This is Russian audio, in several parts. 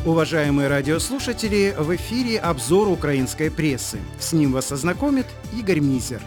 Уважаемые радиослушатели, в эфире обзор украинской прессы. С ним вас ознакомит Игорь Мизер.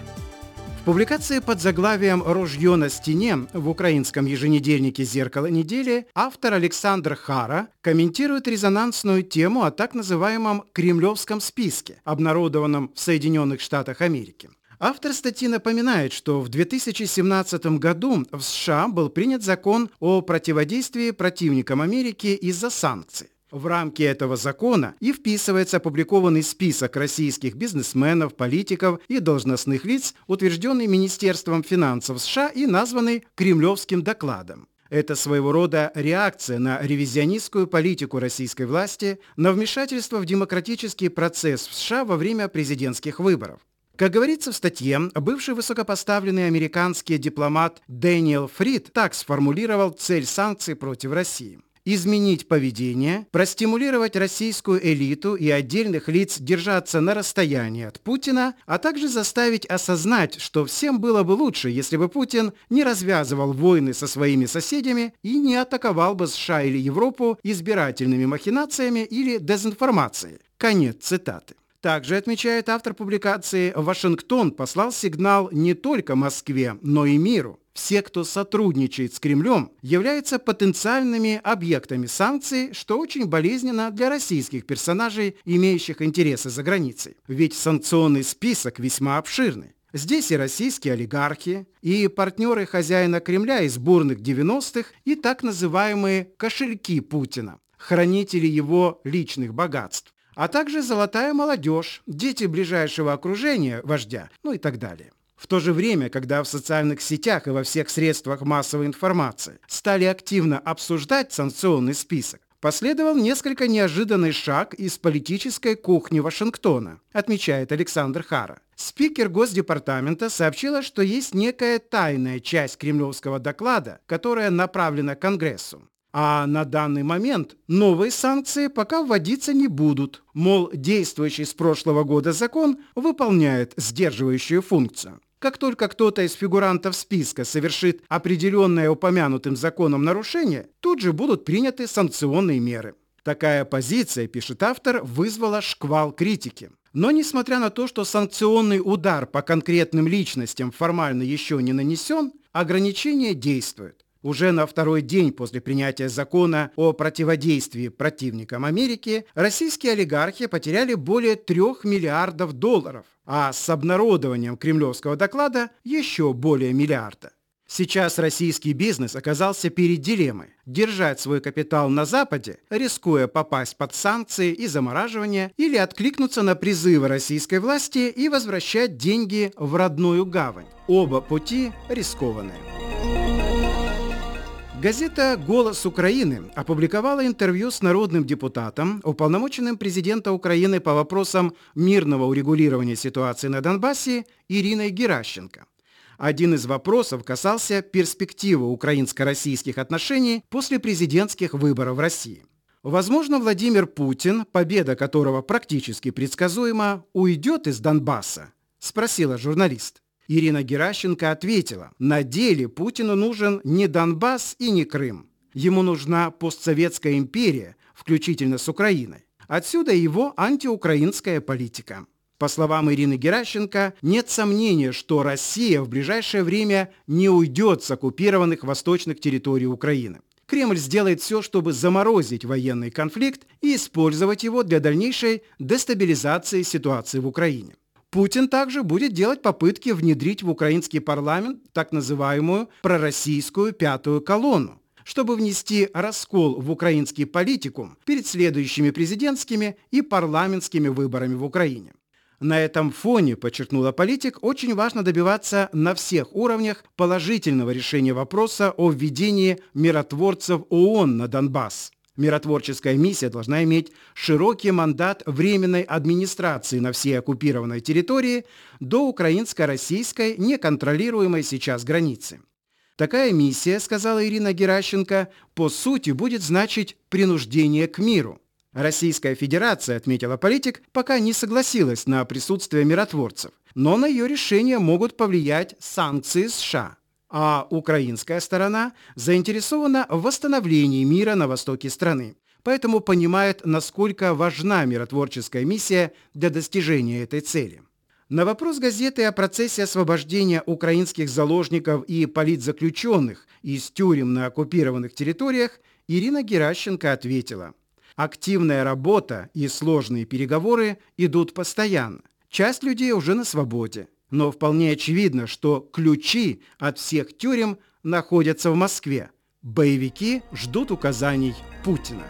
В публикации под заглавием «Ружье на стене» в украинском еженедельнике «Зеркало недели» автор Александр Хара комментирует резонансную тему о так называемом «кремлевском списке», обнародованном в Соединенных Штатах Америки. Автор статьи напоминает, что в 2017 году в США был принят закон о противодействии противникам Америки из-за санкций. В рамки этого закона и вписывается опубликованный список российских бизнесменов, политиков и должностных лиц, утвержденный Министерством финансов США и названный Кремлевским докладом. Это своего рода реакция на ревизионистскую политику российской власти, на вмешательство в демократический процесс в США во время президентских выборов. Как говорится в статье, бывший высокопоставленный американский дипломат Дэниел Фрид так сформулировал цель санкций против России: изменить поведение, простимулировать российскую элиту и отдельных лиц держаться на расстоянии от Путина, а также заставить осознать, что всем было бы лучше, если бы Путин не развязывал войны со своими соседями и не атаковал бы США или Европу избирательными махинациями или дезинформацией. Конец цитаты. Также, отмечает автор публикации, Вашингтон послал сигнал не только Москве, но и миру. Все, кто сотрудничает с Кремлем, являются потенциальными объектами санкций, что очень болезненно для российских персонажей, имеющих интересы за границей. Ведь санкционный список весьма обширный. Здесь и российские олигархи, и партнеры хозяина Кремля из бурных 90-х, и так называемые кошельки Путина, хранители его личных богатств, а также золотая молодежь, дети ближайшего окружения вождя, и так далее. В то же время, когда в социальных сетях и во всех средствах массовой информации стали активно обсуждать санкционный список, последовал несколько неожиданный шаг из политической кухни Вашингтона, отмечает Александр Хара. Спикер Госдепартамента сообщила, что есть некая тайная часть кремлевского доклада, которая направлена Конгрессу. А на данный момент новые санкции пока вводиться не будут. Мол, действующий с прошлого года закон выполняет сдерживающую функцию. Как только кто-то из фигурантов списка совершит определенное упомянутым законом нарушение, тут же будут приняты санкционные меры. Такая позиция, пишет автор, вызвала шквал критики. Но несмотря на то, что санкционный удар по конкретным личностям формально еще не нанесен, ограничения действуют. Уже на второй день после принятия закона о противодействии противникам Америки российские олигархи потеряли более $3 миллиардов, а с обнародованием кремлевского доклада еще более миллиарда. Сейчас российский бизнес оказался перед дилеммой: держать свой капитал на Западе, рискуя попасть под санкции и замораживание, или откликнуться на призывы российской власти и возвращать деньги в родную гавань. Оба пути рискованные. Газета «Голос Украины» опубликовала интервью с народным депутатом, уполномоченным президента Украины по вопросам мирного урегулирования ситуации на Донбассе Ириной Геращенко. Один из вопросов касался перспективы украинско-российских отношений после президентских выборов в России. Возможно, Владимир Путин, победа которого практически предсказуема, уйдет из Донбасса? Спросила журналист. Ирина Геращенко ответила: на деле Путину нужен не Донбасс и не Крым. Ему нужна постсоветская империя, включительно с Украиной. Отсюда его антиукраинская политика. По словам Ирины Геращенко, нет сомнения, что Россия в ближайшее время не уйдет с оккупированных восточных территорий Украины. Кремль сделает все, чтобы заморозить военный конфликт и использовать его для дальнейшей дестабилизации ситуации в Украине. Путин также будет делать попытки внедрить в украинский парламент так называемую пророссийскую пятую колонну, чтобы внести раскол в украинский политикум перед следующими президентскими и парламентскими выборами в Украине. На этом фоне, подчеркнула политик, очень важно добиваться на всех уровнях положительного решения вопроса о введении миротворцев ООН на Донбасс. Миротворческая миссия должна иметь широкий мандат временной администрации на всей оккупированной территории до украинско-российской неконтролируемой сейчас границы. Такая миссия, сказала Ирина Геращенко, по сути будет значить принуждение к миру. Российская Федерация, отметила политик, пока не согласилась на присутствие миротворцев, но на ее решение могут повлиять санкции США. А украинская сторона заинтересована в восстановлении мира на востоке страны. поэтому понимает, насколько важна миротворческая миссия для достижения этой цели. На вопрос газеты о процессе освобождения украинских заложников и политзаключенных из тюрем на оккупированных территориях Ирина Геращенко ответила: «Активная работа и сложные переговоры идут постоянно. Часть людей уже на свободе. Но вполне очевидно, что ключи от всех тюрем находятся в Москве. Боевики ждут указаний Путина».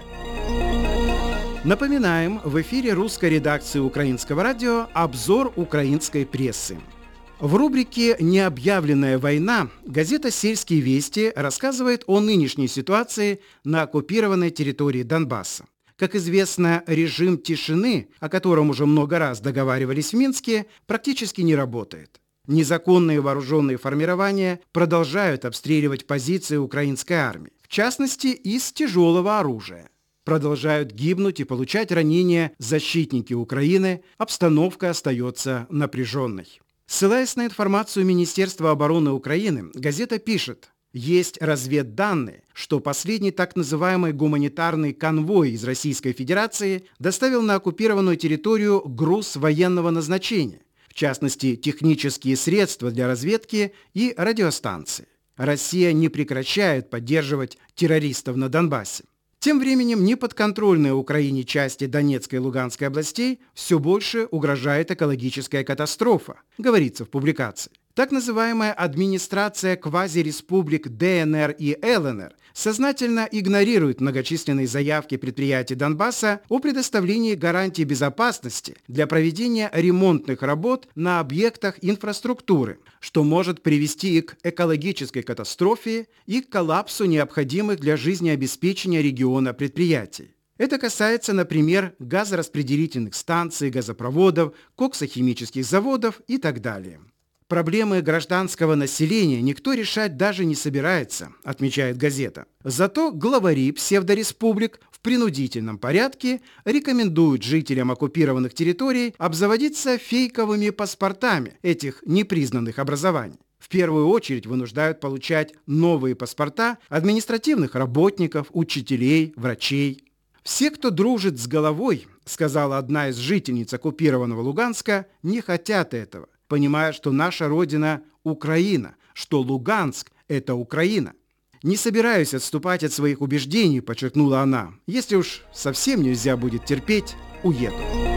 Напоминаем, в эфире русской редакции Украинского радио обзор украинской прессы. В рубрике «Необъявленная война» газета «Сельские вести» рассказывает о нынешней ситуации на оккупированной территории Донбасса. Как известно, режим тишины, о котором уже много раз договаривались в Минске, практически не работает. Незаконные вооруженные формирования продолжают обстреливать позиции украинской армии, в частности, из тяжелого оружия. Продолжают гибнуть и получать ранения защитники Украины, обстановка остается напряженной. Ссылаясь на информацию Министерства обороны Украины, газета пишет: есть разведданные, что последний так называемый гуманитарный конвой из Российской Федерации доставил на оккупированную территорию груз военного назначения, в частности, технические средства для разведки и радиостанции. Россия не прекращает поддерживать террористов на Донбассе. Тем временем неподконтрольные Украине части Донецкой и Луганской областей все больше угрожает экологическая катастрофа, говорится в публикации. Так называемая администрация квазиреспублик ДНР и ЛНР сознательно игнорирует многочисленные заявки предприятий Донбасса о предоставлении гарантий безопасности для проведения ремонтных работ на объектах инфраструктуры, что может привести и к экологической катастрофе, и к коллапсу необходимых для жизнеобеспечения региона предприятий. Это касается, например, газораспределительных станций, газопроводов, коксохимических заводов и так далее. Проблемы гражданского населения никто решать даже не собирается, отмечает газета. Зато главари псевдореспублик в принудительном порядке рекомендуют жителям оккупированных территорий обзаводиться фейковыми паспортами этих непризнанных образований. В первую очередь вынуждают получать новые паспорта административных работников, учителей, врачей. «Все, кто дружит с головой, — сказала одна из жительниц оккупированного Луганска, — не хотят этого, понимая, что наша родина – Украина, что Луганск – это Украина. Не собираюсь отступать от своих убеждений, подчеркнула она. Если уж совсем нельзя будет терпеть, уеду.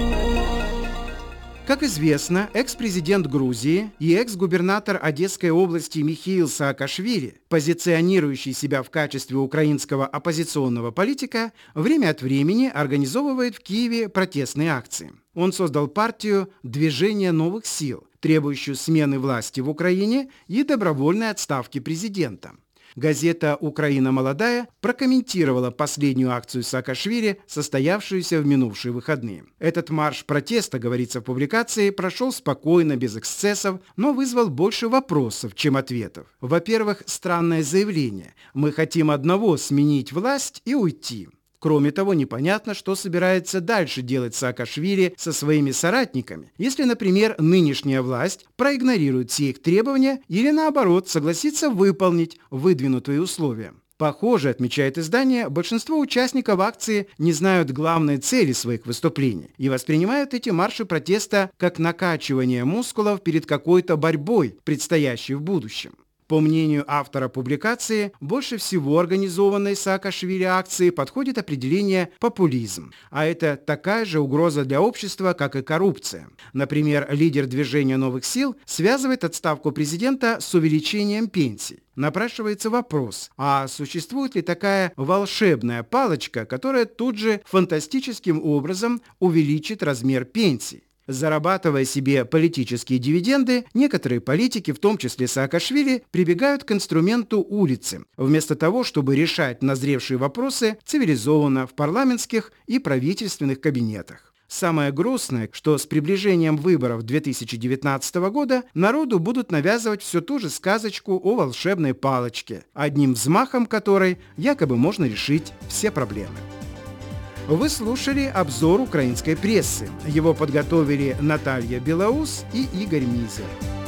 Как известно, экс-президент Грузии и экс-губернатор Одесской области Михаил Саакашвили, позиционирующий себя в качестве украинского оппозиционного политика, время от времени организовывает в Киеве протестные акции. Он создал партию «Движение новых сил», требующую смены власти в Украине и добровольной отставки президента. Газета «Украина молодая» прокомментировала последнюю акцию Саакашвили, состоявшуюся в минувшие выходные. Этот марш протеста, говорится в публикации, прошел спокойно, без эксцессов, но вызвал больше вопросов, чем ответов. Во-первых, странное заявление: «Мы хотим одного — сменить власть и уйти». Кроме того, непонятно, что собирается дальше делать Саакашвили со своими соратниками, если, например, нынешняя власть проигнорирует все их требования или, наоборот, согласится выполнить выдвинутые условия. Похоже, отмечает издание, большинство участников акции не знают главной цели своих выступлений и воспринимают эти марши протеста как накачивание мускулов перед какой-то борьбой, предстоящей в будущем. По мнению автора публикации, больше всего организованной Саакашвили акции подходит определение «популизм», а это такая же угроза для общества, как и коррупция. Например, лидер движения новых сил связывает отставку президента с увеличением пенсий. Напрашивается вопрос, а существует ли такая волшебная палочка, которая тут же фантастическим образом увеличит размер пенсий? Зарабатывая себе политические дивиденды, некоторые политики, в том числе Саакашвили, прибегают к инструменту улицы, вместо того, чтобы решать назревшие вопросы цивилизованно в парламентских и правительственных кабинетах. Самое грустное, что с приближением выборов 2019 года народу будут навязывать все ту же сказочку о волшебной палочке, одним взмахом которой якобы можно решить все проблемы. Вы слушали обзор украинской прессы. Его подготовили Наталья Белоус и Игорь Мизер.